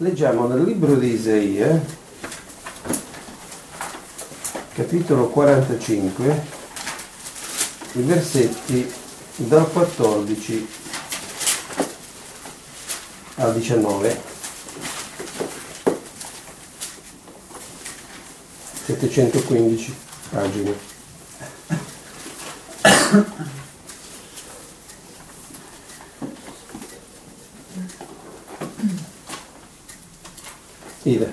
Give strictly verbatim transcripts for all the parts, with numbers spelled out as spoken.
Leggiamo nel libro di Isaia, capitolo quarantacinque, i versetti dal quattordici al diciannove, settecentoquindici pagine. Ida.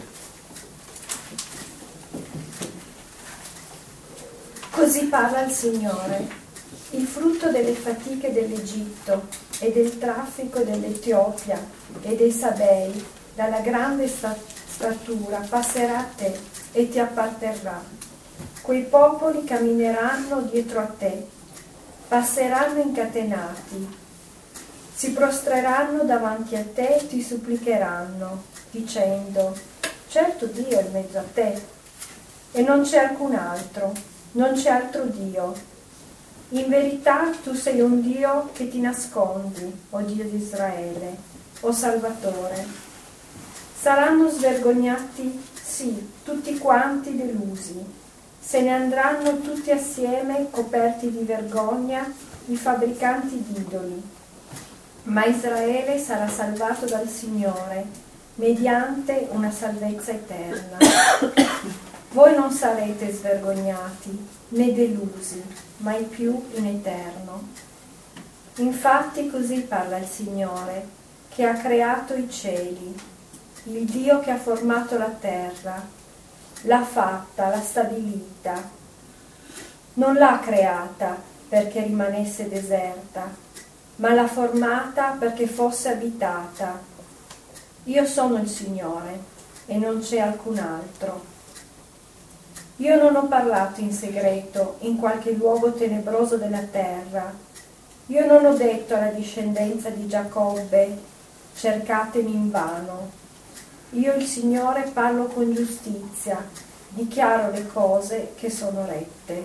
Così parla il Signore: il frutto delle fatiche dell'Egitto e del traffico dell'Etiopia e dei Sabei, dalla grande statura, passerà a te e ti apparterrà. Quei popoli cammineranno dietro a te, passeranno incatenati, si prostreranno davanti a te e ti supplicheranno, dicendo: certo Dio è in mezzo a te, e non c'è alcun altro, non c'è altro Dio. In verità tu sei un Dio che ti nascondi, o Dio di Israele, o Salvatore. Saranno svergognati, sì, tutti quanti delusi. Se ne andranno tutti assieme, coperti di vergogna, i fabbricanti di idoli. Ma Israele sarà salvato dal Signore, mediante una salvezza eterna. Voi non sarete svergognati né delusi, mai più in eterno. Infatti così parla il Signore, che ha creato i cieli, il Dio che ha formato la terra, l'ha fatta, l'ha stabilita. Non l'ha creata perché rimanesse deserta, ma l'ha formata perché fosse abitata. Io sono il Signore e non c'è alcun altro. Io non ho parlato in segreto in qualche luogo tenebroso della terra. Io non ho detto alla discendenza di Giacobbe: cercatemi invano. Io, il Signore, parlo con giustizia, dichiaro le cose che sono rette.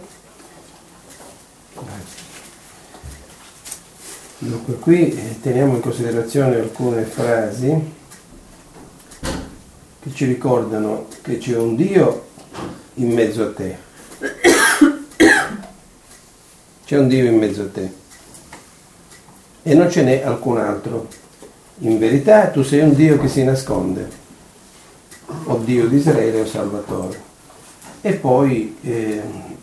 Dunque, qui teniamo in considerazione alcune frasi che ci ricordano che c'è un Dio in mezzo a te. C'è un Dio in mezzo a te e non ce n'è alcun altro. In verità tu sei un Dio che si nasconde, o Dio di Israele o Salvatore. E poi eh,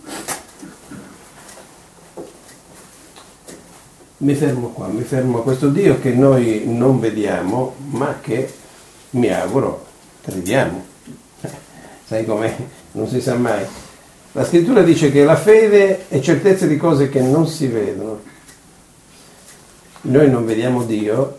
mi fermo qua, mi fermo a questo Dio che noi non vediamo, ma che mi auguro crediamo. Sai com'è? Non si sa mai. La scrittura dice che la fede è certezza di cose che non si vedono. Noi non vediamo Dio,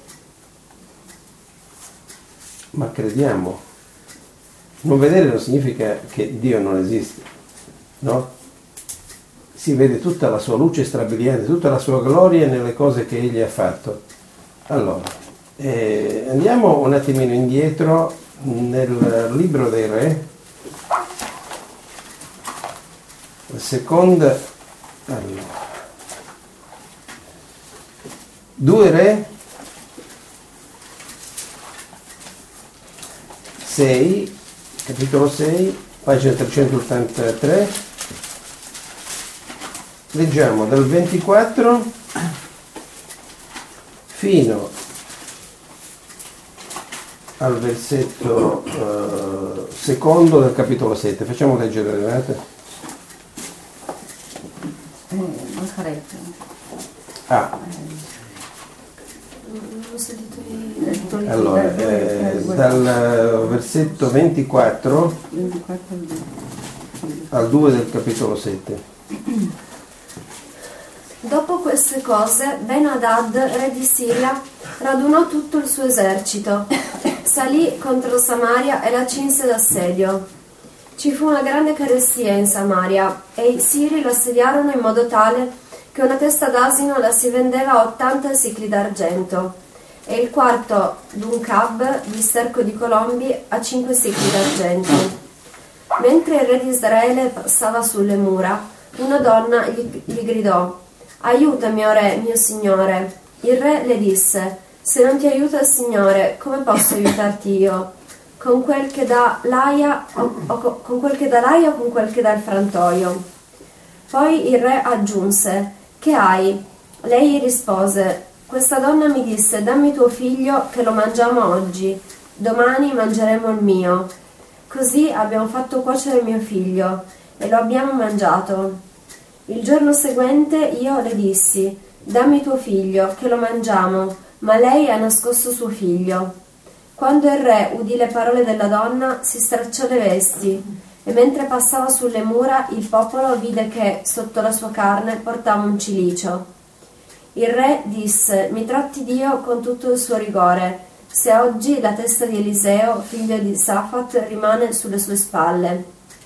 ma crediamo. Non vedere non significa che Dio non esiste, no? Si vede tutta la sua luce strabiliante, tutta la sua gloria nelle cose che Egli ha fatto. Allora, eh, andiamo un attimino indietro nel libro dei Re, la seconda, allora, due Re, sei, capitolo sei, pagina trecentottantatré, leggiamo dal ventiquattro fino al versetto uh, secondo del capitolo sette. Facciamo leggere le date. Eh, non sarebbe. Ah. Allora, eh, dal versetto ventiquattro al due del capitolo sette. Dopo queste cose, Ben-Hadad, re di Siria, radunò tutto il suo esercito, salì contro Samaria e la cinse d'assedio. Ci fu una grande carestia in Samaria e i siri l'assediarono in modo tale che una testa d'asino la si vendeva a ottanta sicli d'argento e il quarto d'un cab di sterco di colombi a cinque sicli d'argento. Mentre il re di Israele passava sulle mura, una donna gli, gli gridò: «Aiutami, o re, mio signore!» Il re le disse: «Se non ti aiuta il Signore, come posso aiutarti io?» con quel che dà l'aia o, o co- con quel che dà l'aia o con quel che dà il frantoio. Poi il re aggiunse: che hai? Lei rispose: questa donna mi disse: dammi tuo figlio che lo mangiamo oggi, domani mangeremo il mio. Così abbiamo fatto cuocere mio figlio e lo abbiamo mangiato. Il giorno seguente io le dissi: dammi tuo figlio che lo mangiamo, ma lei ha nascosto suo figlio. Quando il re udì le parole della donna, si stracciò le vesti, e mentre passava sulle mura il popolo vide che sotto la sua carne portava un cilicio. Il re disse: mi tratti Dio con tutto il suo rigore, se oggi la testa di Eliseo, figlio di Safat, rimane sulle sue spalle.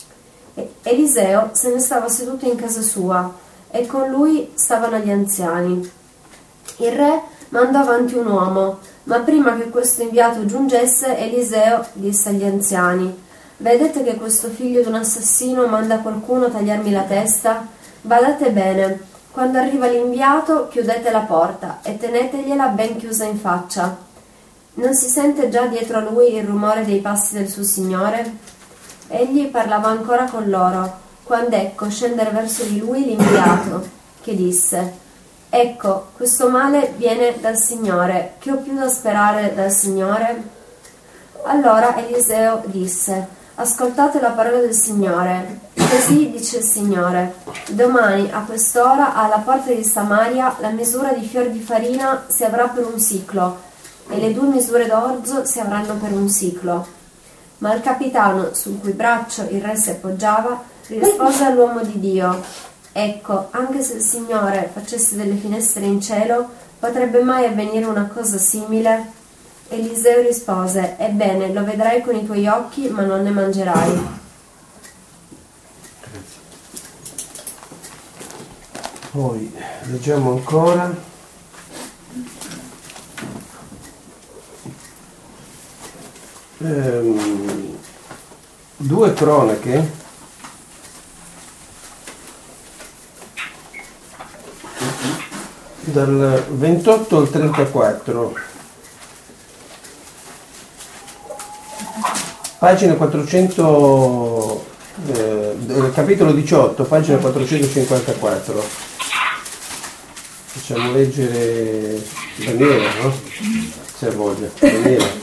E Eliseo se ne stava seduto in casa sua, e con lui stavano gli anziani. Il re mandò avanti un uomo, ma prima che questo inviato giungesse, Eliseo disse agli anziani: vedete che questo figlio di un assassino manda qualcuno a tagliarmi la testa? Badate bene, quando arriva l'inviato chiudete la porta e tenetegliela ben chiusa in faccia. Non si sente già dietro a lui il rumore dei passi del suo signore? Egli parlava ancora con loro, quando ecco scendere verso di lui l'inviato, che disse: ecco, questo male viene dal Signore, che ho più da sperare dal Signore? Allora Eliseo disse: ascoltate la parola del Signore. Così dice il Signore: domani a quest'ora alla porta di Samaria la misura di fior di farina si avrà per un siclo, e le due misure d'orzo si avranno per un siclo. Ma il capitano, sul cui braccio il re si appoggiava, rispose all'uomo di Dio: ecco, anche se il Signore facesse delle finestre in cielo, potrebbe mai avvenire una cosa simile? Eliseo rispose: ebbene, lo vedrai con i tuoi occhi, ma non ne mangerai. Poi leggiamo ancora. Ehm, due cronache dal ventotto al trentaquattro, pagina quattrocento, eh, capitolo diciotto, pagina quattrocentocinquantaquattro. Facciamo leggere Daniele, no? Se voglia, Daniele.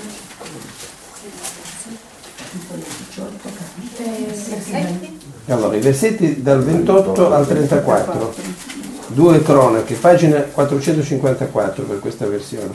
Allora, i versetti dal ventotto al trentaquattro, due cronache, pagina quattrocentocinquantaquattro per questa versione.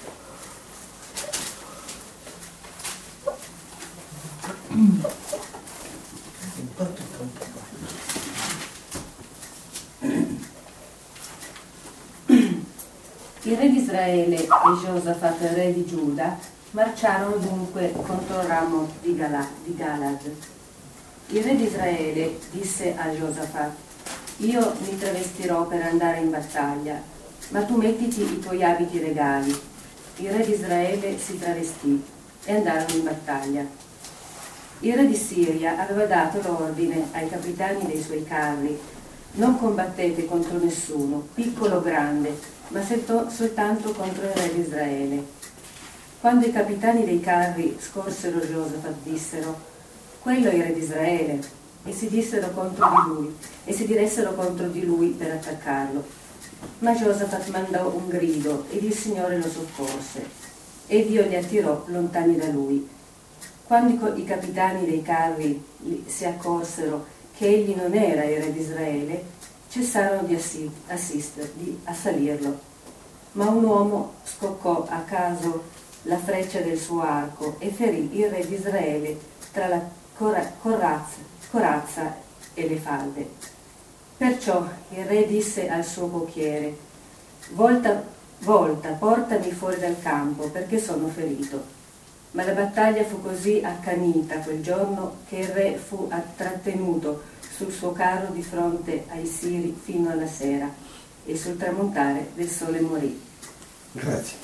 Il re di Israele e Giosafat, re di Giuda, marciarono dunque contro Ramot di, Gala, di Galad. Il re di Israele disse a Giosafat: io mi travestirò per andare in battaglia, ma tu mettiti i tuoi abiti regali. Il re di Israele si travestì e andarono in battaglia. Il re di Siria aveva dato l'ordine ai capitani dei suoi carri: non combattete contro nessuno, piccolo o grande, ma soltanto contro il re di Israele. Quando i capitani dei carri scorsero Giosafat, dissero: quello è il re di Israele, e si dissero contro di lui, e si diressero contro di lui per attaccarlo. Ma Giosafat mandò un grido, ed il Signore lo soccorse, e Dio li attirò lontani da lui. Quando i capitani dei carri si accorsero che egli non era il re di Israele, cessarono di, assistere, di assalirlo. Ma un uomo scoccò a caso la freccia del suo arco e ferì il re di Israele tra la corazza, corazza e le falde. Perciò il re disse al suo cocchiere: volta, volta, portami fuori dal campo, perché sono ferito. Ma la battaglia fu così accanita quel giorno che il re fu trattenuto sul suo carro di fronte ai Siri fino alla sera, e sul tramontare del sole morì. Grazie.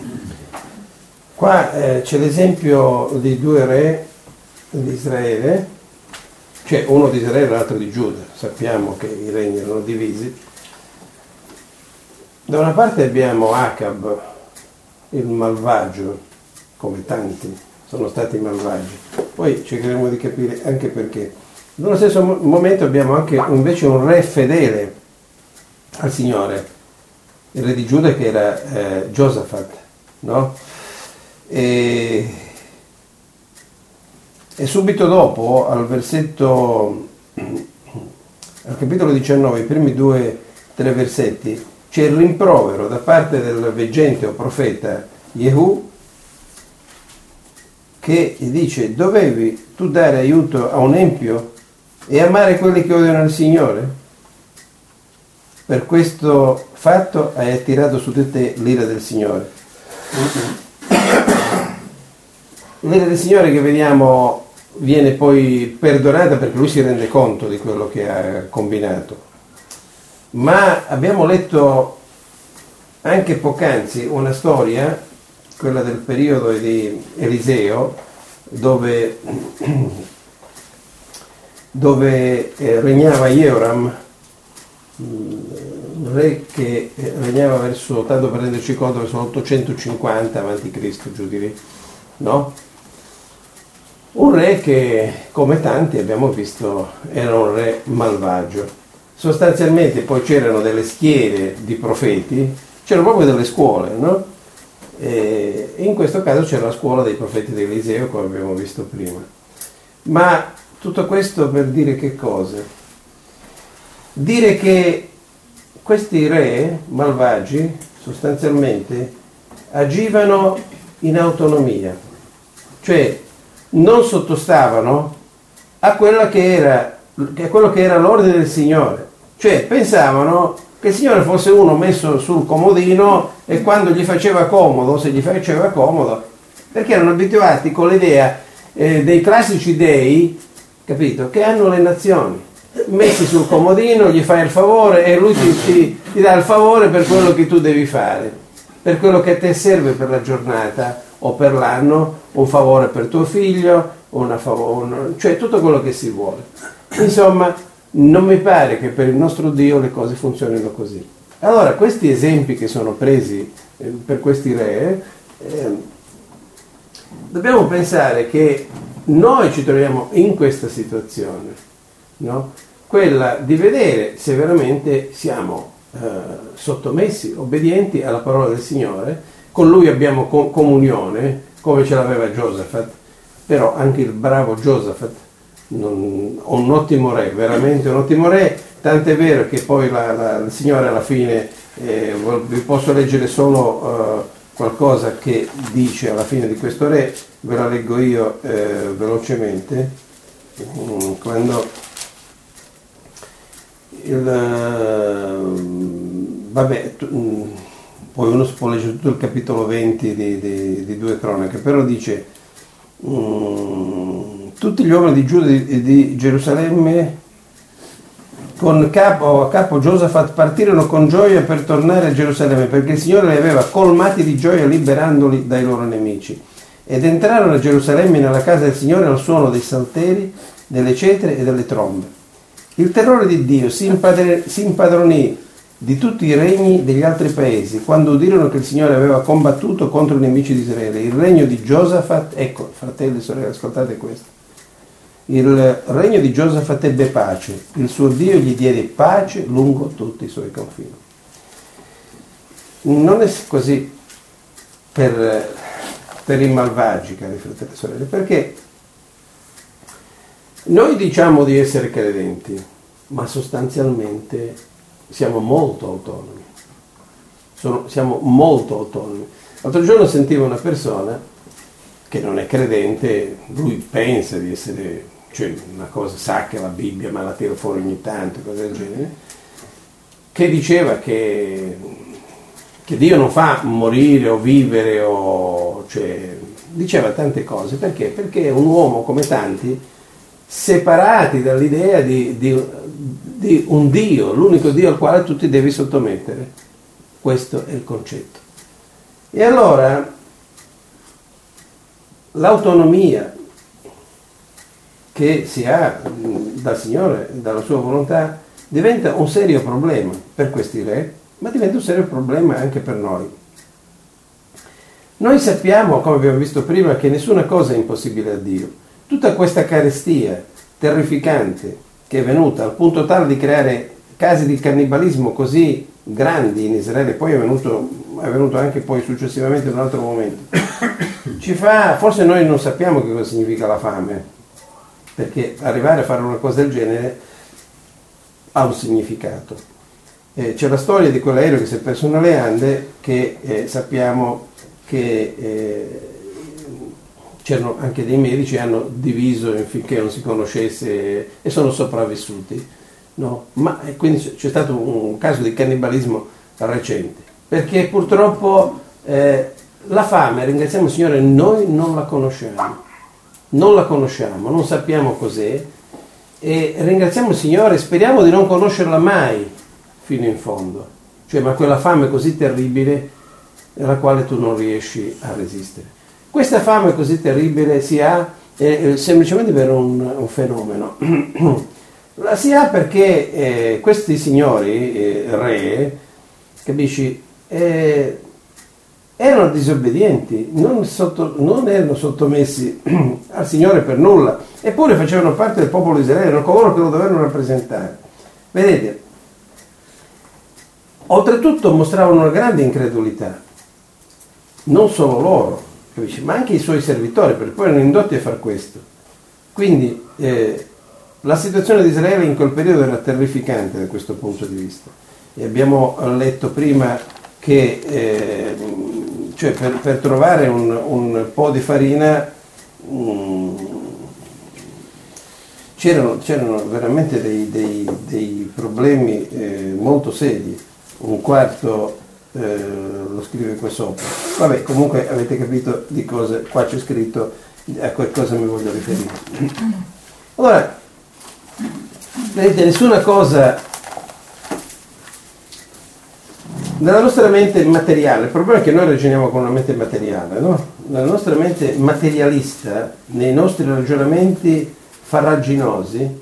Qua eh, c'è l'esempio di due re di Israele, cioè uno di Israele e l'altro di Giuda. Sappiamo che i regni erano divisi. Da una parte abbiamo Acab, il malvagio, come tanti, sono stati malvagi. Poi cercheremo di capire anche perché. Nello stesso momento abbiamo anche invece un re fedele al Signore, il re di Giuda che era eh, Giosafat, no? E, e subito dopo, al versetto, al capitolo diciannove, i primi due, tre versetti, c'è il rimprovero da parte del veggente o profeta Jehu, che dice: dovevi tu dare aiuto a un empio e amare quelli che odiano il Signore? Per questo fatto hai attirato su di te l'ira del Signore. L'ira del Signore che vediamo viene poi perdonata perché lui si rende conto di quello che ha combinato. Ma abbiamo letto anche poc'anzi una storia, quella del periodo di Eliseo, dove, dove eh, regnava Jehoram, un re che regnava verso, tanto per renderci conto, verso ottocentocinquanta avanti Cristo, giù di lì, no? Un re che, come tanti abbiamo visto, era un re malvagio. Sostanzialmente poi c'erano delle schiere di profeti, c'erano proprio delle scuole, no? E in questo caso c'era la scuola dei profeti di Eliseo, come abbiamo visto prima. Ma tutto questo per dire che cosa? Dire che questi re malvagi sostanzialmente agivano in autonomia, cioè non sottostavano a quella che era, a quello che era l'ordine del Signore, cioè pensavano che il Signore fosse uno messo sul comodino e quando gli faceva comodo, se gli faceva comodo, perché erano abituati con l'idea eh, dei classici dei, capito, che hanno le nazioni, messi sul comodino, gli fai il favore e lui ti, ti, ti dà il favore per quello che tu devi fare, per quello che a te serve per la giornata o per l'anno, un favore per tuo figlio, una favore, cioè tutto quello che si vuole. Insomma, non mi pare che per il nostro Dio le cose funzionino così. Allora, questi esempi che sono presi eh, per questi re, eh, dobbiamo pensare che noi ci troviamo in questa situazione, no? Quella di vedere se veramente siamo eh, sottomessi, obbedienti alla parola del Signore, con Lui abbiamo co- comunione, come ce l'aveva Giosafat, però anche il bravo Giosafat, non, un ottimo re, veramente un ottimo re, tant'è vero che poi la, la, il Signore alla fine, eh, vi posso leggere solo uh, qualcosa che dice alla fine di questo re, ve la leggo io eh, velocemente, quando il, uh, vabbè, tu, poi uno può leggere tutto il capitolo venti di, di, di due Cronache, però dice um, tutti gli uomini di Giuda e di, di Gerusalemme con capo, a capo Giosafat partirono con gioia per tornare a Gerusalemme, perché il Signore li aveva colmati di gioia liberandoli dai loro nemici. Ed entrarono a Gerusalemme nella casa del Signore al suono dei salteri, delle cetre e delle trombe. Il terrore di Dio si, impadre, si impadronì di tutti i regni degli altri paesi, quando udirono che il Signore aveva combattuto contro i nemici di Israele. Il regno di Giosafat, ecco, fratelli e sorelle, ascoltate questo. Il regno di Giosafat ebbe pace, il suo Dio gli diede pace lungo tutti i suoi confini. Non è così per, per i malvagi, cari fratelli e sorelle, perché noi diciamo di essere credenti, ma sostanzialmente siamo molto autonomi. Sono, siamo molto autonomi. L'altro giorno sentivo una persona che non è credente, lui pensa di essere, cioè una cosa, sa che la Bibbia, ma la tira fuori ogni tanto, cose del genere, che diceva che, che Dio non fa morire o vivere, o, cioè, diceva tante cose. Perché? Perché è un uomo come tanti, separati dall'idea di, di, di un Dio, l'unico Dio al quale tu ti devi sottomettere. Questo è il concetto. E allora l'autonomia che si ha dal Signore, dalla sua volontà, diventa un serio problema per questi re, ma diventa un serio problema anche per noi. Noi sappiamo, come abbiamo visto prima, che nessuna cosa è impossibile a Dio. Tutta questa carestia terrificante che è venuta al punto tale di creare casi di cannibalismo così grandi in Israele, poi è venuto, è venuto anche poi successivamente in un altro momento, ci fa, forse noi non sappiamo che cosa significa la fame, perché arrivare a fare una cosa del genere ha un significato. Eh, c'è la storia di quell'aereo che si è perso nelle Ande, che eh, sappiamo che eh, c'erano anche dei medici che hanno diviso finché non si conoscesse e sono sopravvissuti, no? Ma eh, quindi c'è stato un caso di cannibalismo recente, perché purtroppo eh, la fame, ringraziamo il Signore, noi non la conosciamo, non la conosciamo, non sappiamo cos'è, e ringraziamo il Signore, speriamo di non conoscerla mai fino in fondo, cioè ma quella fame così terribile alla quale tu non riesci a resistere. Questa fame così terribile si ha eh, semplicemente per un, un fenomeno. La si ha perché eh, questi signori, eh, re, capisci, eh, erano disobbedienti, non, sotto, non erano sottomessi al Signore per nulla, eppure facevano parte del popolo di Israele, erano coloro che lo dovevano rappresentare. Vedete, oltretutto mostravano una grande incredulità, non solo loro, capisci, ma anche i suoi servitori, perché poi erano indotti a far questo. Quindi eh, la situazione di Israele in quel periodo era terrificante da questo punto di vista. E abbiamo letto prima che eh, cioè per, per trovare un, un po' di farina um, c'erano, c'erano veramente dei, dei, dei problemi eh, molto seri. Un quarto eh, lo scrive qua sopra. Vabbè, comunque avete capito di cosa qua c'è scritto, a che cosa mi voglio riferire. Allora, vedete, nessuna cosa nella nostra mente materiale, il problema è che noi ragioniamo con una mente materiale, no? Nella nostra mente materialista, nei nostri ragionamenti farraginosi,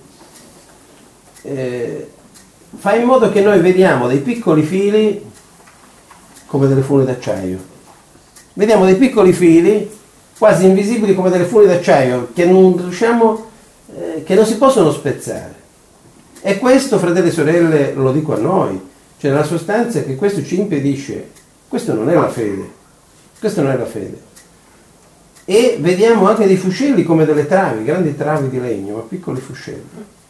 eh, fa in modo che noi vediamo dei piccoli fili come delle fune d'acciaio. Vediamo dei piccoli fili quasi invisibili come delle fune d'acciaio che non riusciamo, eh, che non si possono spezzare. E questo, fratelli e sorelle, lo dico a noi, cioè nella sostanza che questo ci impedisce, questo non è la fede, questo non è la fede. E vediamo anche dei fuscelli come delle travi, grandi travi di legno, ma piccoli fuscelli.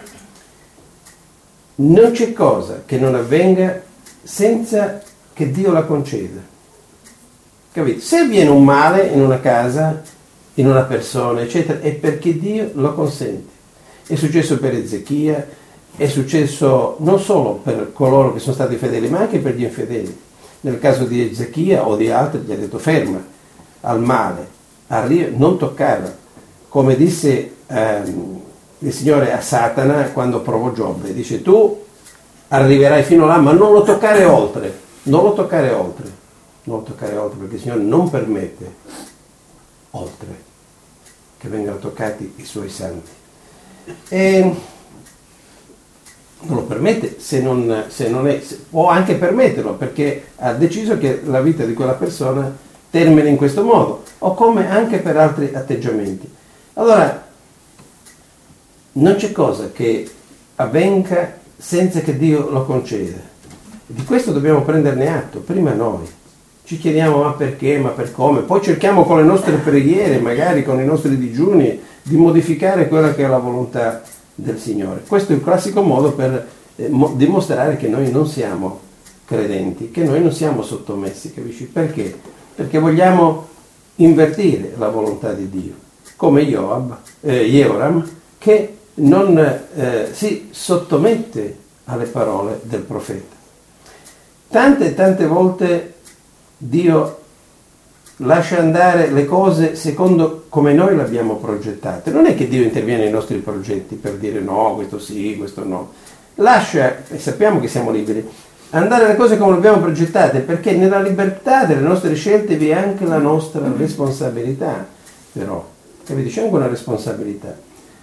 Non c'è cosa che non avvenga senza che Dio la conceda. Capite? Se avviene un male in una casa, in una persona, eccetera, è perché Dio lo consente. È successo per Ezechia, è successo non solo per coloro che sono stati fedeli, ma anche per gli infedeli. Nel caso di Ezechia o di altri gli ha detto ferma al male, arriva, non toccarla. Come disse ehm, il Signore a Satana quando provò Giobbe, dice tu arriverai fino là ma non lo toccare oltre, non lo toccare oltre, non lo toccare oltre perché il Signore non permette oltre che vengano toccati i suoi santi. E non lo permette se non, se non è, se, può anche permetterlo perché ha deciso che la vita di quella persona termini in questo modo, o come anche per altri atteggiamenti. Allora, non c'è cosa che avvenga senza che Dio lo conceda. Di questo dobbiamo prenderne atto, prima noi. Ci chiediamo ma perché, ma per come, poi cerchiamo con le nostre preghiere, magari con i nostri digiuni, di modificare quella che è la volontà del Signore. Questo è il classico modo per eh, mo- dimostrare che noi non siamo credenti, che noi non siamo sottomessi, capisci? Perché? Perché vogliamo invertire la volontà di Dio, come Joab, eh, Jehoram, che non eh, si sottomette alle parole del profeta. Tante e tante volte Dio lascia andare le cose secondo come noi le abbiamo progettate. Non è che Dio interviene nei nostri progetti per dire no, questo sì, questo no. Lascia, e sappiamo che siamo liberi, andare le cose come le abbiamo progettate, perché nella libertà delle nostre scelte vi è anche la nostra responsabilità, però, capite? C'è anche una responsabilità.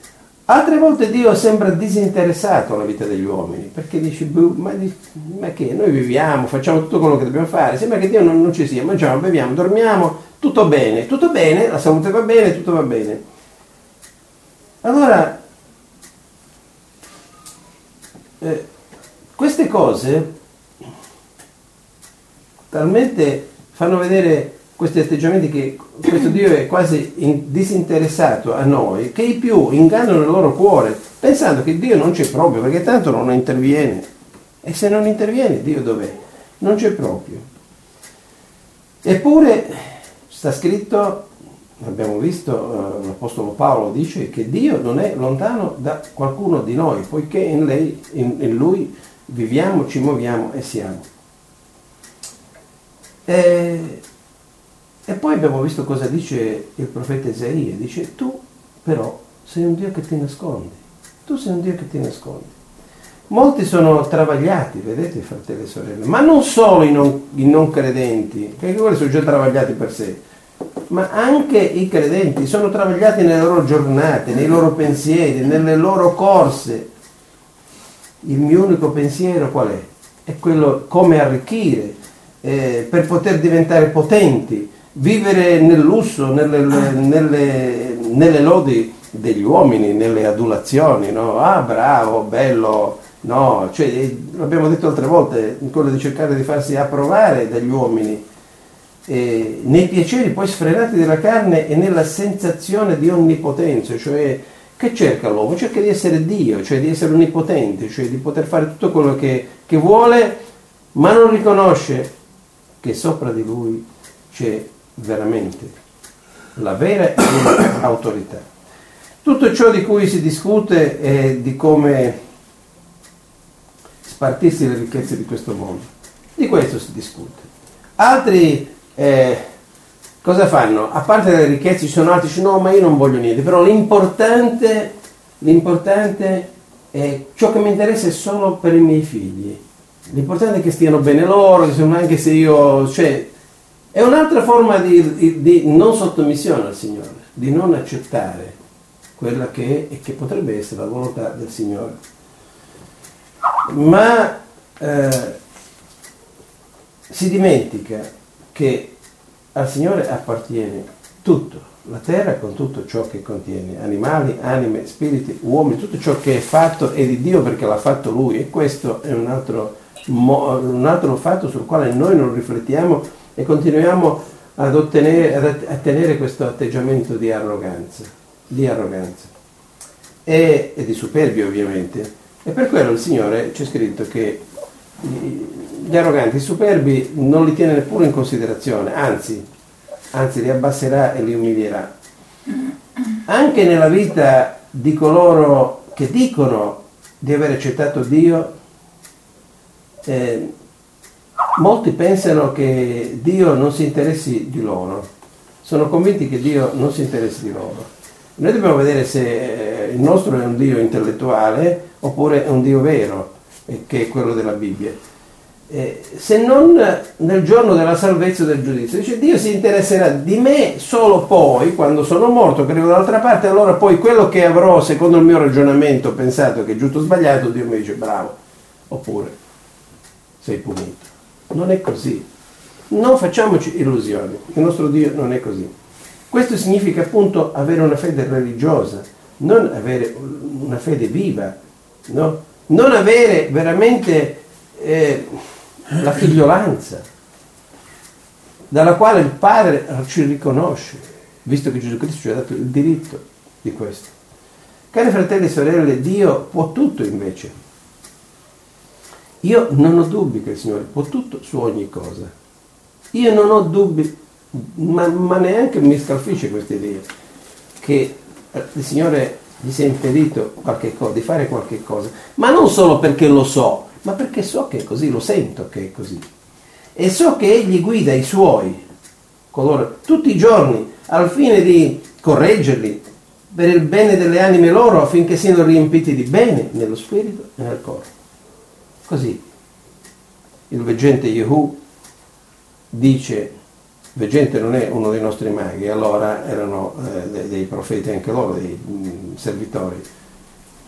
Altre volte Dio sembra disinteressato alla vita degli uomini, perché dici, ma, ma che noi viviamo, facciamo tutto quello che dobbiamo fare, sembra che Dio non, non ci sia, mangiamo, beviamo, dormiamo, tutto bene, tutto bene, la salute va bene, tutto va bene. Allora, eh, queste cose talmente fanno vedere questi atteggiamenti che questo Dio è quasi in, disinteressato a noi, che i più ingannano il loro cuore pensando che Dio non c'è proprio, perché tanto non interviene, e se non interviene Dio dov'è? Non c'è proprio. Eppure sta scritto, abbiamo visto, eh, l'Apostolo Paolo dice che Dio non è lontano da qualcuno di noi, poiché in, lei, in, in Lui viviamo, ci muoviamo e siamo. E, E poi abbiamo visto cosa dice il profeta Isaia, dice tu però sei un Dio che ti nascondi, tu sei un Dio che ti nascondi. Molti sono travagliati, vedete fratelli e sorelle, ma non solo i non, i non credenti, perché quelli sono già travagliati per sé, ma anche i credenti sono travagliati nelle loro giornate, nei loro pensieri, nelle loro corse. Il mio unico pensiero qual è? È quello come arricchire, eh, per poter diventare potenti, vivere nel lusso, nelle, nelle, nelle lodi degli uomini, nelle adulazioni, no? Ah, bravo, bello, no, cioè, l'abbiamo detto altre volte, quello di cercare di farsi approvare dagli uomini, eh, nei piaceri poi sfrenati della carne e nella sensazione di onnipotenza, cioè che cerca l'uomo? Cerca di essere Dio, cioè di essere onnipotente, cioè di poter fare tutto quello che, che vuole, ma non riconosce che sopra di lui c'è veramente la vera autorità. Tutto ciò di cui si discute è di come spartirsi le ricchezze di questo mondo. Di questo si discute. Altri eh, cosa fanno? A parte le ricchezze ci sono altri che dicono no, ma io non voglio niente, però l'importante, l'importante è ciò che mi interessa è solo per i miei figli. L'importante è che stiano bene loro, anche se io... Cioè, è un'altra forma di, di, di non sottomissione al Signore, di non accettare quella che è e che potrebbe essere la volontà del Signore. Ma eh, si dimentica che al Signore appartiene tutto, la terra con tutto ciò che contiene, animali, anime, spiriti, uomini, tutto ciò che è fatto è di Dio perché l'ha fatto Lui, e questo è un altro, un altro fatto sul quale noi non riflettiamo e continuiamo ad ottenere, ad, a tenere questo atteggiamento di arroganza, di arroganza e, e di superbia ovviamente. E per quello il Signore c'è scritto che gli arroganti, i superbi non li tiene neppure in considerazione, anzi, anzi li abbasserà e li umilierà. Anche nella vita di coloro che dicono di aver accettato Dio, eh, molti pensano che Dio non si interessi di loro, sono convinti che Dio non si interessi di loro. Noi dobbiamo vedere se il nostro è un Dio intellettuale oppure è un Dio vero, che è quello della Bibbia. Eh, se non nel giorno della salvezza o del giudizio, dice Dio si interesserà di me solo poi, quando sono morto, che arrivo dall'altra parte, allora poi quello che avrò secondo il mio ragionamento pensato che è giusto o sbagliato, Dio mi dice bravo, oppure sei punito. Non è così. Non facciamoci illusioni, il nostro Dio non è così. Questo significa appunto avere una fede religiosa, non avere una fede viva, no? Non avere veramente eh, la figliolanza dalla quale il Padre ci riconosce, visto che Gesù Cristo ci ha dato il diritto di questo. Cari fratelli e sorelle, Dio può tutto invece. Io non ho dubbi che il Signore può tutto su ogni cosa. Io non ho dubbi, ma, ma neanche mi scalfisce questa idea, che il Signore gli sia impedito qualche cosa, di fare qualche cosa, ma non solo perché lo so, ma perché so che è così, lo sento che è così. E so che Egli guida i Suoi, coloro, tutti i giorni, al fine di correggerli, per il bene delle anime loro, affinché siano riempiti di bene nello spirito e nel corpo. Così il veggente Jehu dice, veggente non è uno dei nostri maghi, allora erano eh, dei, dei profeti anche loro, dei mh, servitori,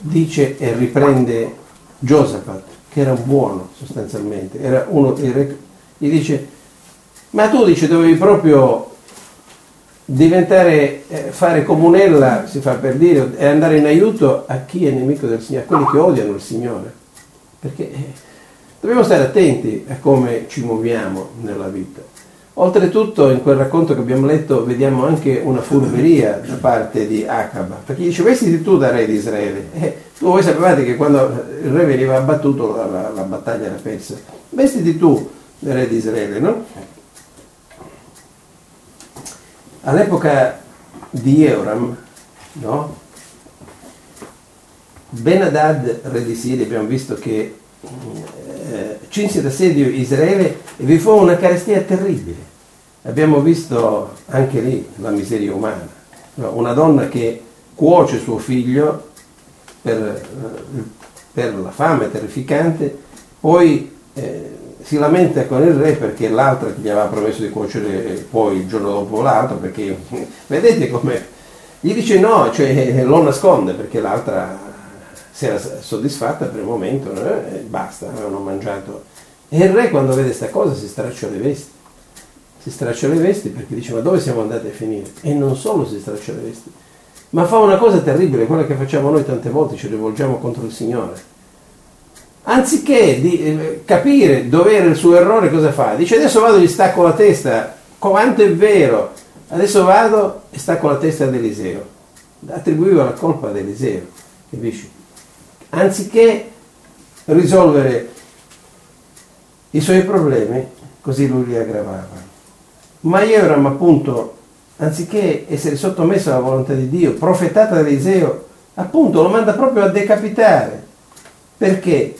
dice e riprende Giosafat, che era un buono sostanzialmente, era uno, gli dice, ma tu dice dovevi proprio diventare, eh, fare comunella, si fa per dire, e andare in aiuto a chi è nemico del Signore, a quelli che odiano il Signore, perché eh, dobbiamo stare attenti a come ci muoviamo nella vita. Oltretutto in quel racconto che abbiamo letto vediamo anche una furberia da parte di Acaba, perché dice vestiti tu da re di Israele. Eh, tu voi sapevate che quando il re veniva abbattuto la, la, la battaglia era persa. Vestiti tu da re di Israele, no? All'epoca di Jehoram, no? Ben-Hadad, re di Siria, abbiamo visto che eh, cinse d'assedio Israele e vi fu una carestia terribile. Abbiamo visto anche lì la miseria umana, no? Una donna che cuoce suo figlio per, per la fame terrificante, poi eh, si lamenta con il re perché l'altra che gli aveva promesso di cuocere poi il giorno dopo l'altro, perché vedete come gli dice no, cioè lo nasconde perché l'altra si era soddisfatta per il momento, no? E basta, avevano mangiato. E il re quando vede questa cosa si straccia le vesti, si straccia le vesti perché dice ma dove siamo andati a finire? E non solo si straccia le vesti, ma fa una cosa terribile, quella che facciamo noi tante volte, ci rivolgiamo contro il Signore. Anziché di eh, capire dove era il suo errore, cosa fa? Dice adesso vado e gli stacco la testa, quanto è vero, adesso vado e stacco la testa ad Eliseo. Attribuiva la colpa ad Eliseo, capisci? Anziché risolvere i suoi problemi, così lui li aggravava. Ma Jehoram, appunto, anziché essere sottomesso alla volontà di Dio, profetata da Eliseo, appunto lo manda proprio a decapitare. Perché?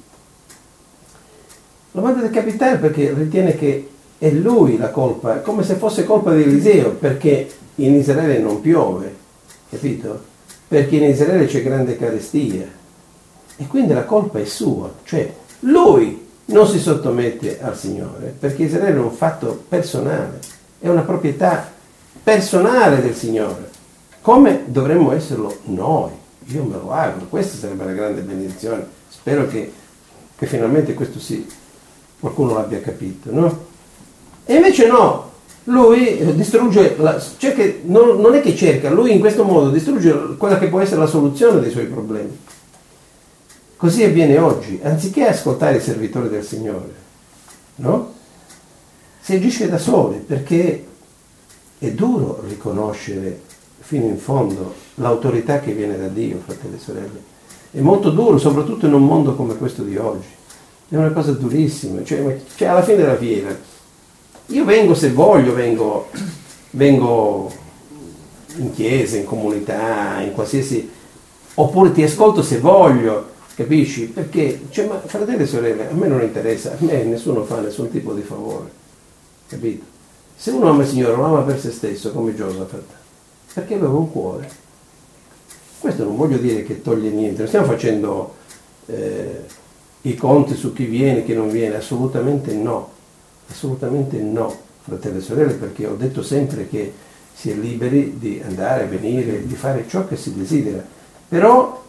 Lo manda a decapitare perché ritiene che è lui la colpa, come se fosse colpa di Eliseo, perché in Israele non piove, capito? Perché in Israele c'è grande carestia. E quindi la colpa è sua, cioè lui non si sottomette al Signore, perché Israele è un fatto personale, è una proprietà personale del Signore, come dovremmo esserlo noi. Io me lo auguro, questa sarebbe una grande benedizione, spero che, che finalmente questo sì, qualcuno l'abbia capito, no? E invece no, lui distrugge, la, cerca, non, non è che cerca, lui in questo modo distrugge quella che può essere la soluzione dei suoi problemi. Così avviene oggi, anziché ascoltare i servitori del Signore, no? Si agisce da soli, perché è duro riconoscere fino in fondo l'autorità che viene da Dio, fratelli e sorelle. È molto duro, soprattutto in un mondo come questo di oggi. È una cosa durissima, cioè, cioè alla fine della fiera. Io vengo se voglio, vengo, vengo in chiesa, in comunità, in qualsiasi... Oppure ti ascolto se voglio, capisci? Perché, cioè, ma fratelli e sorelle, a me non interessa, a me nessuno fa nessun tipo di favore, capito? Se uno ama il Signore, lo ama per se stesso, come Giosafat, perché aveva un cuore. Questo non voglio dire che toglie niente, non stiamo facendo eh, i conti su chi viene e chi non viene, assolutamente no, assolutamente no, fratelli e sorelle, perché ho detto sempre che si è liberi di andare, venire, di fare ciò che si desidera, però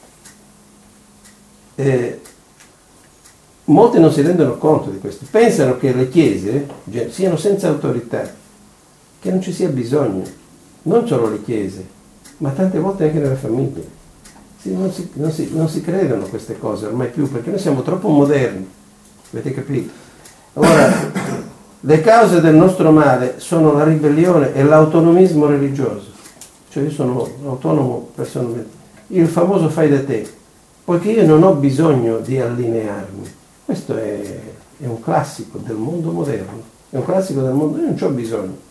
eh, molti non si rendono conto di questo, pensano che le chiese siano senza autorità, che non ci sia bisogno, non solo le chiese, ma tante volte anche nella famiglia. Sì, non, si, non, si, non si credono queste cose ormai più, perché noi siamo troppo moderni, avete capito? Allora, le cause del nostro male sono la ribellione e l'autonomismo religioso, cioè io sono autonomo personalmente, il famoso fai da te, poiché io non ho bisogno di allinearmi. Questo è, è un classico del mondo moderno, è un classico del mondo, io non ci ho bisogno.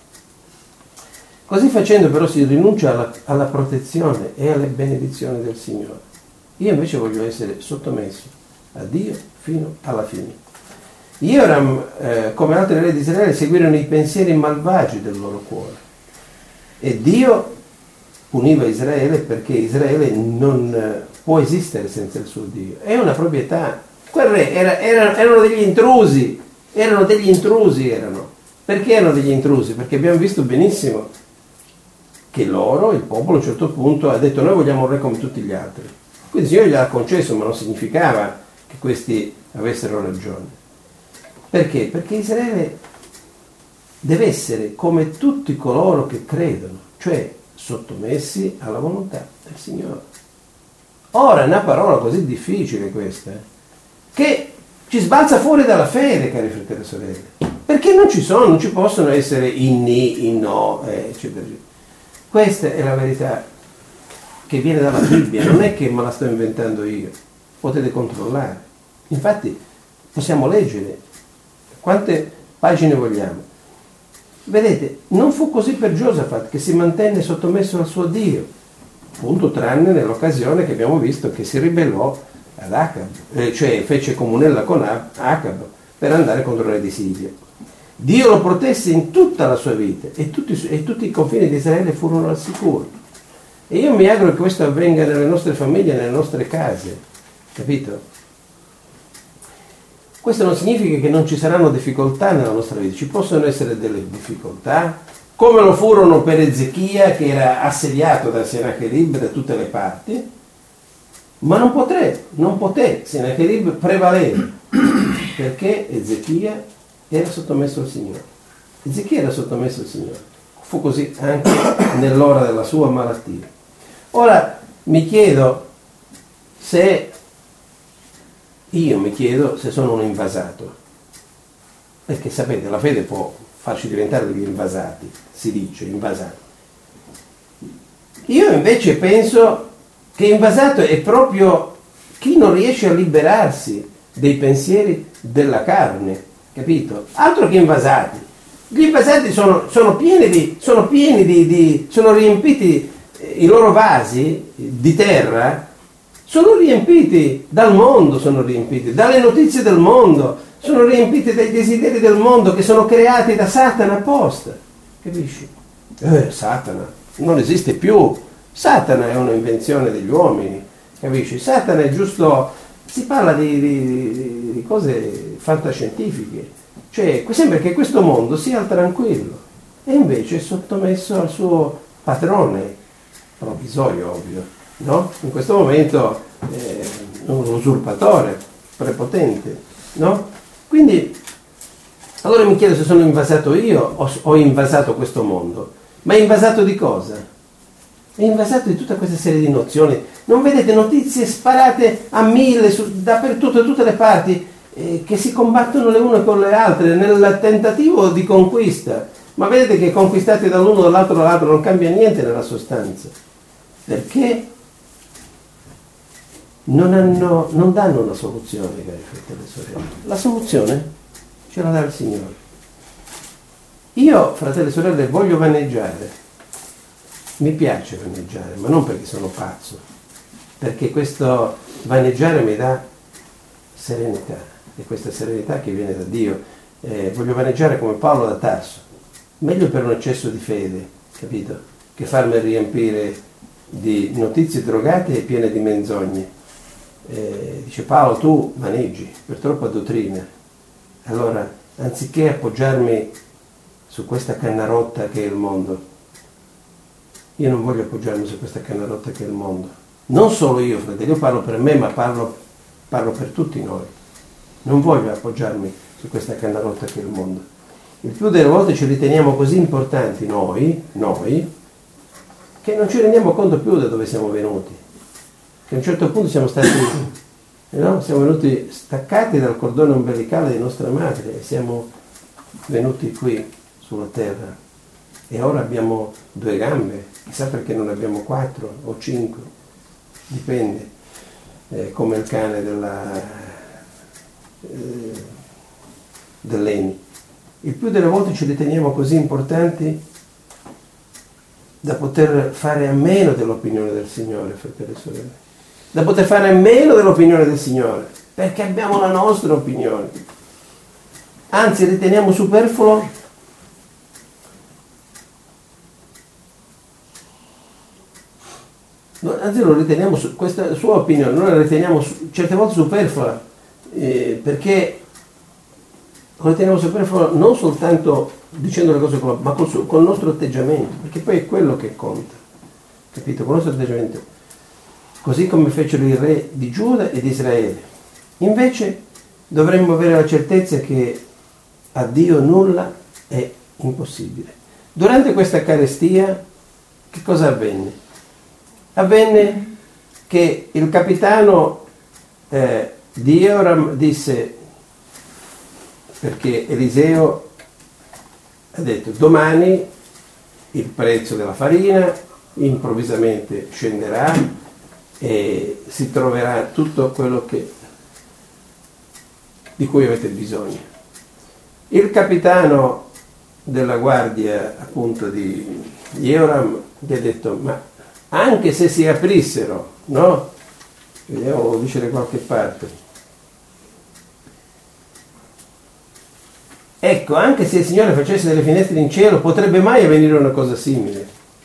Così facendo però si rinuncia alla, alla protezione e alle benedizioni del Signore. Io invece voglio essere sottomesso a Dio fino alla fine. Jehoram, eh, come altri re di Israele, seguirono i pensieri malvagi del loro cuore. E Dio puniva Israele perché Israele non eh, può esistere senza il suo Dio. È una proprietà. Quel re era, era, erano degli intrusi, erano degli intrusi erano. Perché erano degli intrusi? Perché abbiamo visto benissimo che loro, il popolo, a un certo punto ha detto noi vogliamo un re come tutti gli altri. Quindi il Signore gliel'ha concesso, ma non significava che questi avessero ragione. Perché? Perché Israele deve essere come tutti coloro che credono, cioè sottomessi alla volontà del Signore. Ora è una parola così difficile questa, eh, che ci sbalza fuori dalla fede, cari fratelli e sorelle, perché non ci sono, non ci possono essere i ni, i no, eh, eccetera, eccetera. Questa è la verità che viene dalla Bibbia, non è che me la sto inventando io, potete controllare. Infatti possiamo leggere quante pagine vogliamo. Vedete, non fu così per Giosafat, che si mantenne sottomesso al suo Dio, appunto tranne nell'occasione che abbiamo visto che si ribellò ad Acab, eh, cioè fece comunella con Acab per andare contro il re di Siria. Dio lo protesse in tutta la sua vita e tutti, e tutti i confini di Israele furono al sicuro. E io mi auguro che questo avvenga nelle nostre famiglie, nelle nostre case, capito? Questo non significa che non ci saranno difficoltà nella nostra vita, ci possono essere delle difficoltà, come lo furono per Ezechia, che era assediato da Sennacherib da tutte le parti, ma non poté, non poté Sennacherib prevalere, perché Ezechia era sottomesso al Signore. Ezechia era sottomesso al Signore. Fu così anche nell'ora della sua malattia. Ora mi chiedo se io mi chiedo se sono un invasato, perché sapete la fede può farci diventare degli invasati, si dice invasati. Io invece penso che invasato è proprio chi non riesce a liberarsi dei pensieri della carne, capito? Altro che invasati. Gli invasati sono, sono pieni di, sono pieni di, di sono riempiti, i loro vasi di terra sono riempiti dal mondo, sono riempiti dalle notizie del mondo, sono riempiti dai desideri del mondo che sono creati da Satana apposta, capisci? Eh, Satana non esiste più, Satana è un'invenzione degli uomini, capisci? Satana è giusto, si parla di, di, di cose fantascientifiche, cioè sembra che questo mondo sia al tranquillo e invece è sottomesso al suo padrone provvisorio, ovvio. No? In questo momento è un usurpatore prepotente, no? Quindi allora mi chiedo se sono invasato io o ho invasato questo mondo. Ma è invasato di cosa? È invasato di tutta questa serie di nozioni. Non vedete notizie sparate a mille su, dappertutto, da tutte le parti, eh, che si combattono le une con le altre nel tentativo di conquista. Ma vedete che conquistati dall'uno, dall'altro, dall'altro non cambia niente nella sostanza. Perché non, hanno, non danno una soluzione, cari fratelli e sorelle. La soluzione ce la dà il Signore. Io, fratelli e sorelle, voglio vaneggiare. Mi piace vaneggiare, ma non perché sono pazzo, perché questo vaneggiare mi dà serenità, e questa serenità che viene da Dio. Eh, voglio vaneggiare come Paolo da Tarso, meglio per un eccesso di fede, capito? Che farmi riempire di notizie drogate e piene di menzogne. Eh, dice Paolo, tu vaneggi per troppa dottrina. Allora, anziché appoggiarmi su questa canna rotta che è il mondo, io non voglio appoggiarmi su questa canna rotta che è il mondo. Non solo io, fratelli, io parlo per me, ma parlo, parlo per tutti noi. Non voglio appoggiarmi su questa canna rotta che è il mondo. Il più delle volte ci riteniamo così importanti noi, noi, che non ci rendiamo conto più da dove siamo venuti. Che a un certo punto siamo stati, no? Siamo venuti staccati dal cordone ombelicale di nostra madre e siamo venuti qui sulla terra. E ora abbiamo due gambe, chissà perché non abbiamo quattro o cinque, dipende, eh, come il cane della, eh, dell'Eni. Il più delle volte ci riteniamo così importanti da poter fare a meno dell'opinione del Signore, fratelli e sorelle, da poter fare a meno dell'opinione del Signore, perché abbiamo la nostra opinione. Anzi, riteniamo superfluo anzi lo riteniamo, questa sua opinione noi la riteniamo certe volte superflua, eh, perché lo riteniamo superfluo non soltanto dicendo le cose con la, ma col, suo, col nostro atteggiamento, perché poi è quello che conta, capito? Con il nostro atteggiamento, così come fecero i re di Giuda e di Israele. Invece dovremmo avere la certezza che a Dio nulla è impossibile. Durante questa carestia che cosa avvenne? Avvenne che il capitano eh, di Eoram disse, perché Eliseo ha detto domani il prezzo della farina improvvisamente scenderà e si troverà tutto quello che, di cui avete bisogno. Il capitano della guardia appunto di Eoram gli ha detto, ma anche se si aprissero, no? Vediamo, lo dice da qualche parte. Ecco, anche se il Signore facesse delle finestre in cielo, potrebbe mai avvenire una cosa simile?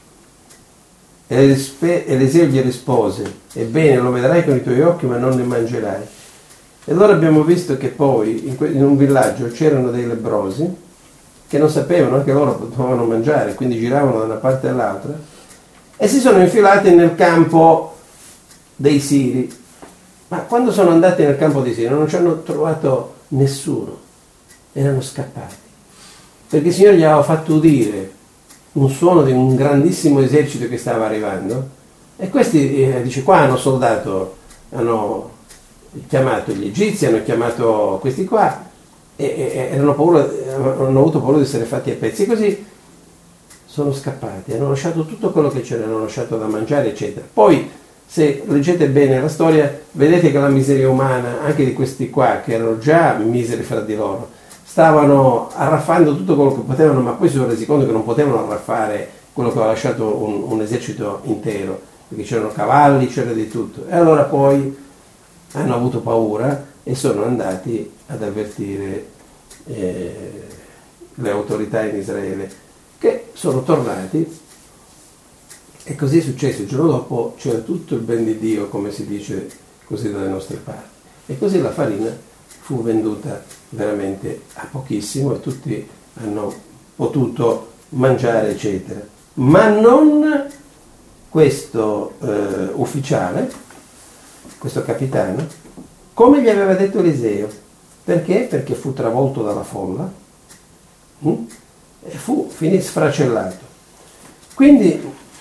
Eliseo gli rispose, ebbene, lo vedrai con i tuoi occhi, ma non ne mangerai. E allora abbiamo visto che poi in, que- in un villaggio c'erano dei lebbrosi che non sapevano, anche loro potevano mangiare, quindi giravano da una parte all'altra e si sono infilati nel campo dei Siri. Ma quando sono andati nel campo dei Siri non ci hanno trovato nessuno. Erano scappati, perché il Signore gli aveva fatto udire un suono di un grandissimo esercito che stava arrivando e questi, eh, dice, qua hanno soldato, hanno chiamato gli egizi, hanno chiamato questi qua e, e erano paura, hanno avuto paura di essere fatti a pezzi e così sono scappati, hanno lasciato tutto quello che c'era, hanno lasciato da mangiare eccetera. Poi se leggete bene la storia vedete che la miseria umana anche di questi qua che erano già miseri fra di loro stavano arraffando tutto quello che potevano, ma poi si sono resi conto che non potevano arraffare quello che aveva lasciato un, un esercito intero, perché c'erano cavalli, c'era di tutto. E allora poi hanno avuto paura e sono andati ad avvertire eh, le autorità in Israele, che sono tornati, e così è successo. Il giorno dopo c'era tutto il ben di Dio, come si dice così dalle nostre parti. E così la farina fu venduta veramente a pochissimo e tutti hanno potuto mangiare eccetera, ma non questo eh, ufficiale, questo capitano, come gli aveva detto Eliseo. Perché? Perché fu travolto dalla folla hm? e fu finì sfracellato. Quindi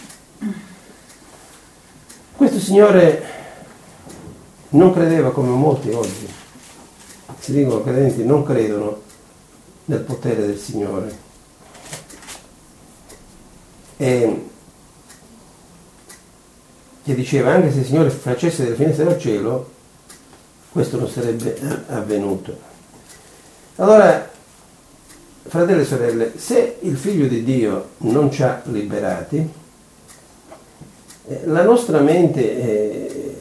questo signore non credeva come molti oggi. Si dicono credenti non credono nel potere del Signore. E che diceva anche se il Signore facesse delle finestre dal cielo questo non sarebbe avvenuto. Allora, fratelli e sorelle, se il Figlio di Dio non ci ha liberati, la nostra mente e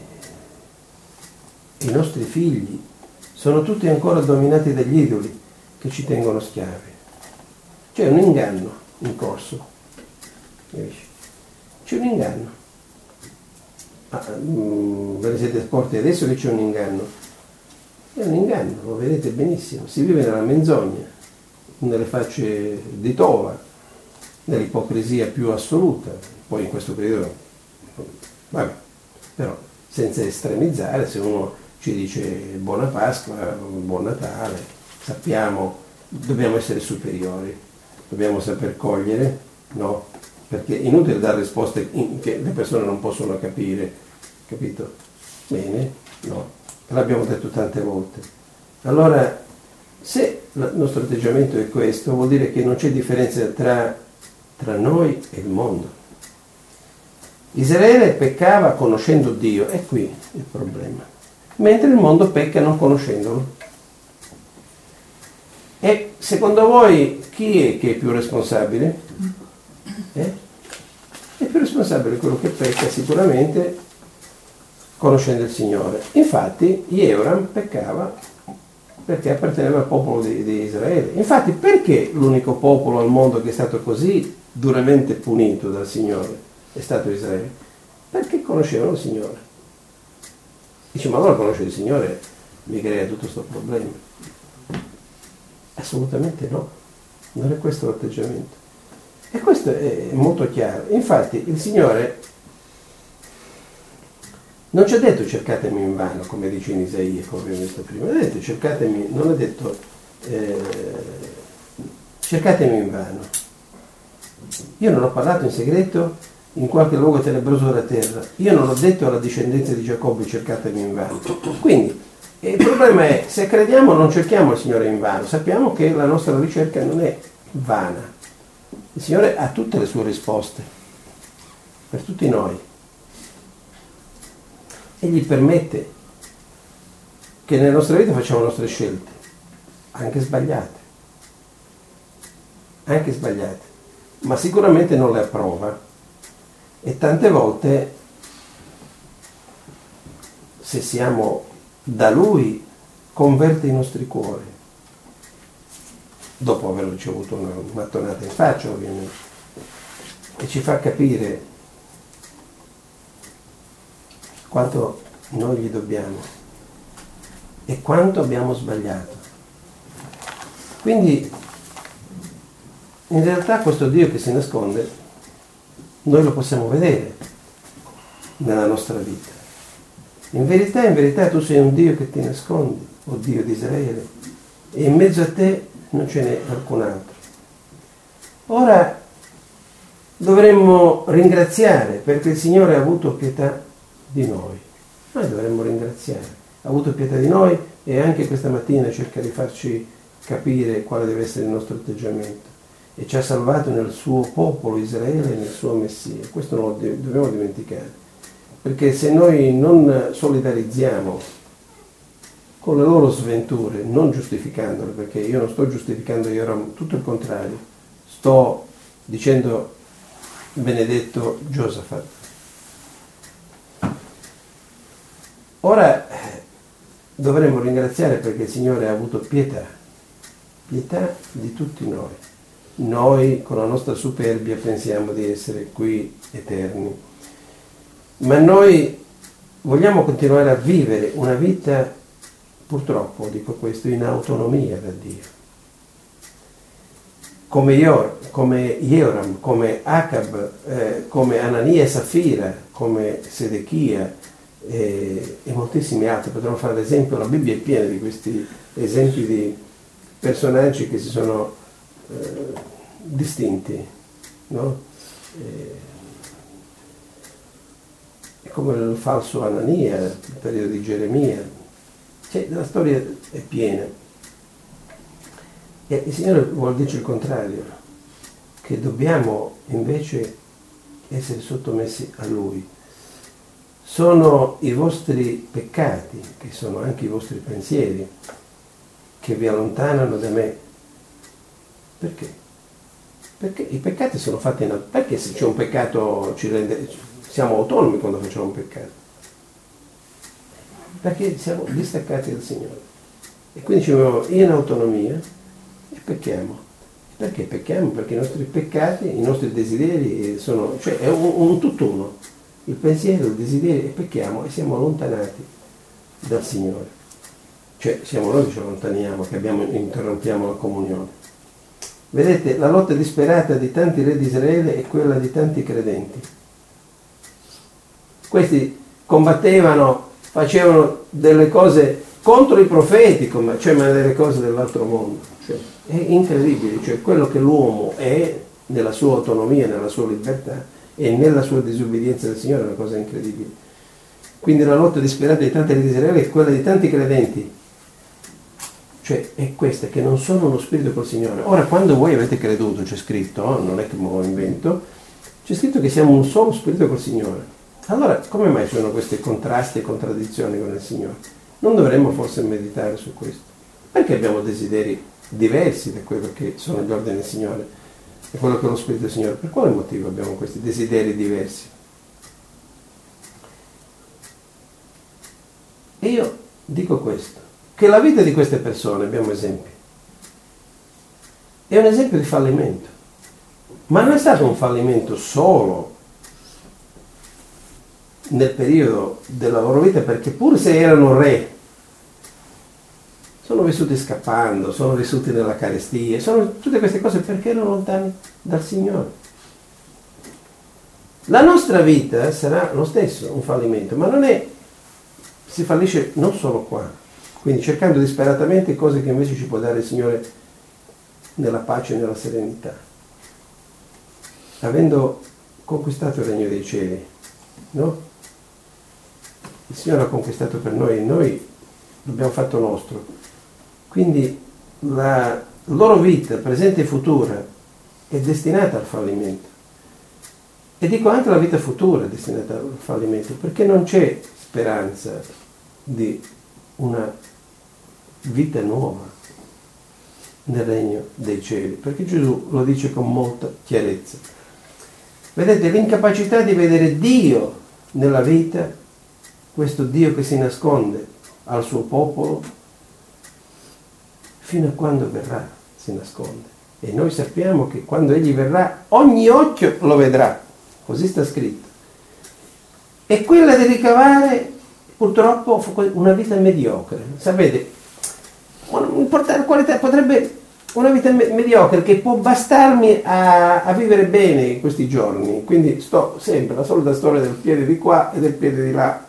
i nostri figli sono tutti ancora dominati dagli idoli che ci tengono schiavi. C'è un inganno in corso. C'è un inganno. Ah, ve ne siete accorti adesso che c'è un inganno? È un inganno, lo vedete benissimo. Si vive nella menzogna, nelle facce di tova, nell'ipocrisia più assoluta. Poi in questo periodo, vabbè, però senza estremizzare, se uno ci dice buona Pasqua, buon Natale, sappiamo, dobbiamo essere superiori, dobbiamo saper cogliere, no? Perché è inutile dare risposte che le persone non possono capire, capito? Bene, no? L'abbiamo detto tante volte. Allora, se il nostro atteggiamento è questo, vuol dire che non c'è differenza tra, tra noi e il mondo. Israele peccava conoscendo Dio, è qui il problema. Mentre il mondo pecca non conoscendolo. E secondo voi chi è che è più responsabile? Eh? È più responsabile quello che pecca sicuramente conoscendo il Signore. Infatti Eoram peccava perché apparteneva al popolo di, di Israele. Infatti perché l'unico popolo al mondo che è stato così duramente punito dal Signore è stato Israele? Perché conoscevano il Signore. Dice, ma allora conoscere il Signore mi crea tutto questo problema. Assolutamente no, non è questo l'atteggiamento. E questo è molto chiaro. Infatti il Signore non ci ha detto cercatemi in vano, come dice in Isaia, come abbiamo visto prima, ha detto cercatemi, non ha detto eh, cercatemi in vano. Io non ho parlato in segreto in qualche luogo tenebroso della terra, io non ho detto alla discendenza di Giacobbe cercatemi in vano. Quindi il problema è, se crediamo non cerchiamo il Signore in vano, sappiamo che la nostra ricerca non è vana. Il Signore ha tutte le sue risposte per tutti noi. Egli permette che nella nostra vita facciamo le nostre scelte, anche sbagliate, anche sbagliate, ma sicuramente non le approva. E tante volte, se siamo da Lui, converte i nostri cuori, dopo aver ricevuto una mattonata in faccia ovviamente, e ci fa capire quanto noi gli dobbiamo e quanto abbiamo sbagliato. Quindi in realtà questo Dio che si nasconde noi lo possiamo vedere nella nostra vita. In verità, in verità tu sei un Dio che ti nascondi, o Dio di Israele, e in mezzo a te non ce n'è alcun altro. Ora dovremmo ringraziare perché il Signore ha avuto pietà di noi. Noi dovremmo ringraziare. Ha avuto pietà di noi e anche questa mattina cerca di farci capire quale deve essere il nostro atteggiamento. E ci ha salvato nel suo popolo Israele e nel suo Messia. Questo non lo dobbiamo dimenticare. Perché se noi non solidarizziamo con le loro sventure, non giustificandole, perché io non sto giustificando Joram, tutto il contrario, sto dicendo benedetto Giosafat. Ora dovremmo ringraziare perché il Signore ha avuto pietà, pietà di tutti noi. Noi con la nostra superbia pensiamo di essere qui eterni, ma noi vogliamo continuare a vivere una vita, purtroppo dico questo, in autonomia da Dio. Come Yor, come Jehoram, come Acab, eh, come Anania e Safira, come Sedechia eh, e moltissimi altri. Potremmo fare l'esempio, la Bibbia è piena di questi esempi di personaggi che si sono eh, distinti, no? Eh, è come il falso Anania, il periodo di Geremia, cioè, la storia è piena. E il Signore vuol dirci il contrario, che dobbiamo invece essere sottomessi a Lui. Sono i vostri peccati, che sono anche i vostri pensieri, che vi allontanano da me. Perché? Perché i peccati sono fatti in... Perché se c'è un peccato ci rende... siamo autonomi quando facciamo un peccato? Perché siamo distaccati dal Signore. E quindi ci muoviamo in autonomia e pecchiamo. Perché pecchiamo? Perché i nostri peccati, i nostri desideri sono... cioè è un, un tutt'uno. Il pensiero, il desiderio, e pecchiamo e siamo allontanati dal Signore. Cioè siamo noi che ci allontaniamo, che abbiamo, interrompiamo la comunione. Vedete, la lotta disperata di tanti re di Israele è quella di tanti credenti. Questi combattevano, facevano delle cose contro i profeti, cioè ma delle cose dell'altro mondo. Cioè, è incredibile, cioè quello che l'uomo è nella sua autonomia, nella sua libertà e nella sua disobbedienza del Signore è una cosa incredibile. Quindi la lotta disperata di tanti re di Israele è quella di tanti credenti. Cioè è questa, che non sono uno spirito col Signore. Ora, quando voi avete creduto, c'è scritto, non è che me lo invento, c'è scritto che siamo un solo spirito col Signore. Allora, come mai ci sono questi contrasti e contraddizioni con il Signore? Non dovremmo forse meditare su questo? Perché abbiamo desideri diversi da quello che sono gli ordini del Signore e quello che è lo Spirito del Signore? Per quale motivo abbiamo questi desideri diversi? E io dico questo, che la vita di queste persone, abbiamo esempi, è un esempio di fallimento, ma non è stato un fallimento solo nel periodo della loro vita, perché pur se erano re, sono vissuti scappando, sono vissuti nella carestia, sono tutte queste cose perché erano lontani dal Signore. La nostra vita sarà lo stesso, un fallimento, ma non è, si fallisce non solo qua, quindi cercando disperatamente cose che invece ci può dare il Signore nella pace e nella serenità. Avendo conquistato il regno dei cieli, no? Il Signore ha conquistato per noi e noi l'abbiamo fatto nostro. Quindi la loro vita, presente e futura, è destinata al fallimento. E dico anche la vita futura è destinata al fallimento, perché non c'è speranza di una vita nuova nel regno dei cieli, perché Gesù lo dice con molta chiarezza. Vedete, l'incapacità di vedere Dio nella vita, questo Dio che si nasconde al suo popolo, fino a quando verrà si nasconde. E noi sappiamo che quando Egli verrà, ogni occhio lo vedrà. Così sta scritto. E quella di ricavare, purtroppo, una vita mediocre. Sapete, una qualità, potrebbe una vita me- mediocre che può bastarmi a, a vivere bene in questi giorni. Quindi sto sempre la solita storia del piede di qua e del piede di là.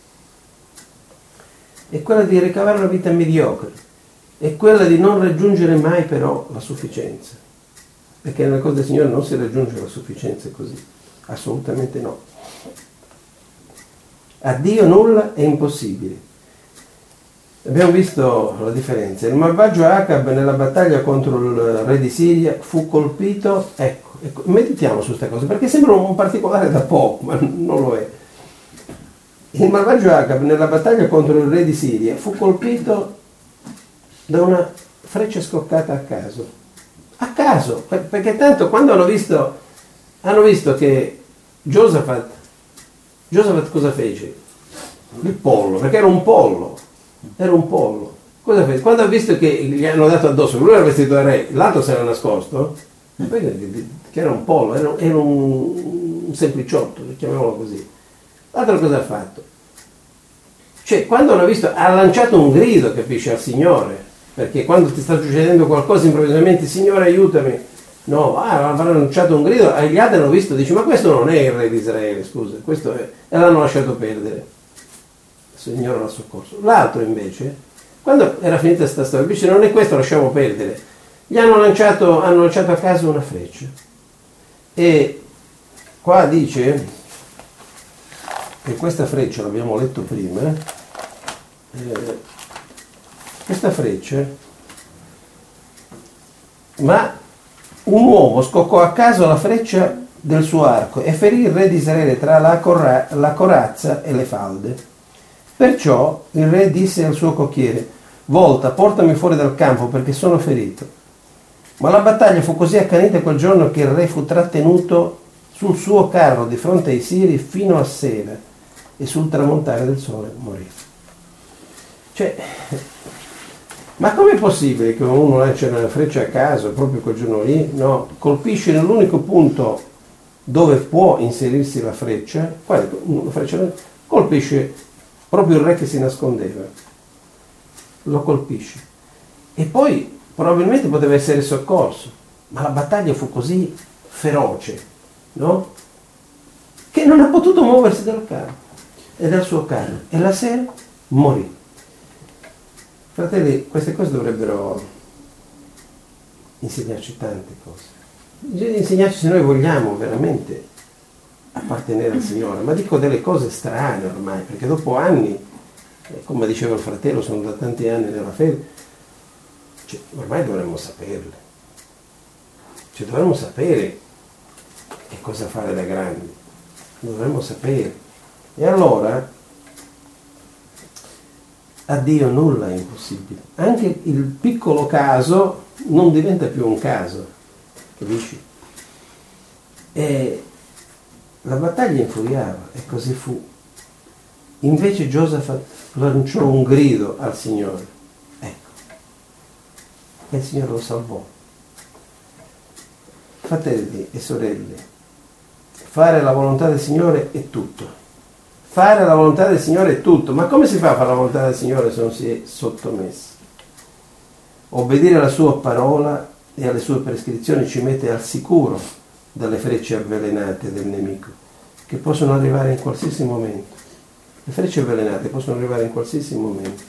È quella di ricavare una vita mediocre, è quella di non raggiungere mai però la sufficienza, perché nelle cose del Signore non si raggiunge la sufficienza così, assolutamente no. A Dio nulla è impossibile. Abbiamo visto la differenza. Il malvagio Acab nella battaglia contro il re di Siria fu colpito, ecco, ecco meditiamo su questa cosa, perché sembra un particolare da poco, ma non lo è. Il malvagio Acab nella battaglia contro il re di Siria fu colpito da una freccia scoccata a caso. A caso, perché tanto quando hanno visto, hanno visto che Giosafat, Giosafat cosa fece? Il pollo, perché era un pollo, era un pollo. Cosa fece? Quando ha visto che gli hanno dato addosso, lui era vestito da re, l'altro si era nascosto, che era un pollo, era, era un, un sempliciotto, chiamiamolo così. L'altro cosa ha fatto? Cioè, quando hanno visto, ha lanciato un grido, capisci, al Signore, perché quando ti sta succedendo qualcosa improvvisamente, Signore aiutami, no, ah, avranno lanciato un grido, e gli altri hanno visto, dice, ma questo non è il re di Israele, scusa, questo è, e l'hanno lasciato perdere. Il Signore l'ha soccorso. L'altro invece, quando era finita questa storia, dice, non è questo, lasciamo perdere. Gli hanno lanciato, hanno lanciato a caso una freccia. E qua dice che questa freccia, l'abbiamo letto prima, eh, questa freccia, ma un uomo scoccò a caso la freccia del suo arco e ferì il re di Israele tra la, corra- la corazza e le falde. Perciò il re disse al suo cocchiere, volta, portami fuori dal campo perché sono ferito. Ma la battaglia fu così accanita quel giorno che il re fu trattenuto sul suo carro di fronte ai siri fino a sera e sul tramontare del sole morì. Cioè, ma com'è possibile che uno lancia una freccia a caso proprio quel giorno lì? No, colpisce nell'unico punto dove può inserirsi la freccia, una freccia, colpisce proprio il re che si nascondeva, lo colpisce. E poi probabilmente poteva essere soccorso, ma la battaglia fu così feroce, no? Che non ha potuto muoversi dal carro e dal suo carro, e la sera morì. Fratelli, queste cose dovrebbero insegnarci tante cose. Bisogna insegnarci se noi vogliamo veramente appartenere al Signore, ma dico delle cose strane ormai, perché dopo anni, eh, come diceva il fratello, sono da tanti anni nella fede, cioè, ormai dovremmo saperle. Cioè, dovremmo sapere che cosa fare da grandi, dovremmo sapere. E allora a Dio nulla è impossibile. Anche il piccolo caso non diventa più un caso, capisci? E la battaglia infuriava, e così fu. Invece Giosafat lanciò un grido al Signore. Ecco. E il Signore lo salvò. Fratelli e sorelle, fare la volontà del Signore è tutto. Fare la volontà del Signore è tutto. Ma come si fa a fare la volontà del Signore se non si è sottomessi? Obbedire alla sua parola e alle sue prescrizioni ci mette al sicuro dalle frecce avvelenate del nemico, che possono arrivare in qualsiasi momento. Le frecce avvelenate possono arrivare in qualsiasi momento.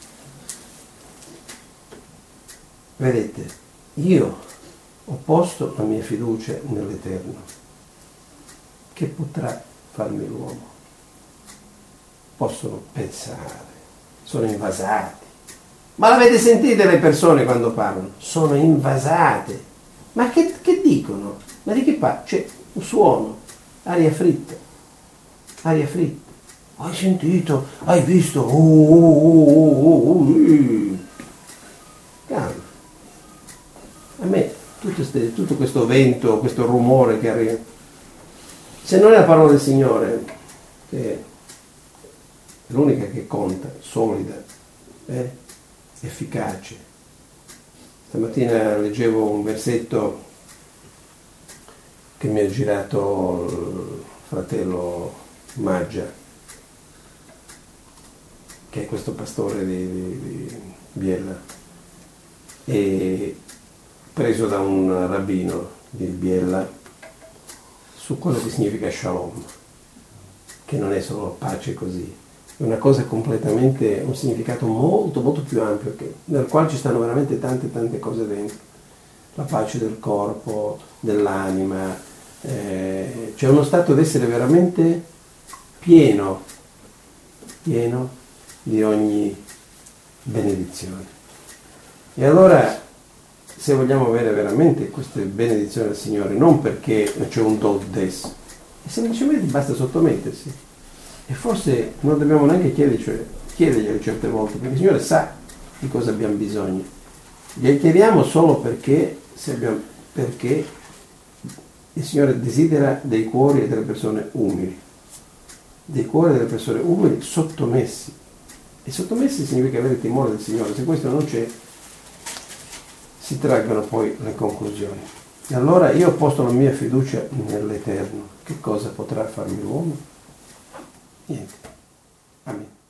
Vedete, io ho posto la mia fiducia nell'Eterno. Che potrà farmi l'uomo? Possono pensare, sono invasati. Ma l'avete sentite le persone quando parlano? Sono invasate. Ma che, che dicono? Ma di che parla? C'è un suono, aria fritta, aria fritta. Hai sentito? Hai visto? Oh, oh, oh, oh, oh. Calma. A me tutto, ste, tutto questo vento, questo rumore che arriva, se non è la parola del Signore, che è l'unica che conta, solida, eh? efficace. Stamattina leggevo un versetto che mi ha girato il fratello Maggia, che è questo pastore di, di, di Biella, e preso da un rabbino di Biella su quello che significa shalom, che non è solo pace così, è una cosa completamente, un significato molto molto più ampio, che, nel quale ci stanno veramente tante tante cose dentro. La pace del corpo, dell'anima, eh, c'è uno stato d'essere veramente pieno, pieno di ogni benedizione. E allora, se vogliamo avere veramente queste benedizioni del Signore, non perché c'è un do des, semplicemente basta sottomettersi. E forse non dobbiamo neanche chiedergli, cioè, chiederglielo certe volte, perché il Signore sa di cosa abbiamo bisogno. Glielo chiediamo solo perché, se abbiamo, perché il Signore desidera dei cuori e delle persone umili, dei cuori delle persone umili sottomessi. E sottomessi significa avere timore del Signore. Se questo non c'è, si traggono poi le conclusioni. E allora io ho posto la mia fiducia nell'Eterno. Che cosa potrà farmi l'uomo? Niente. Amen.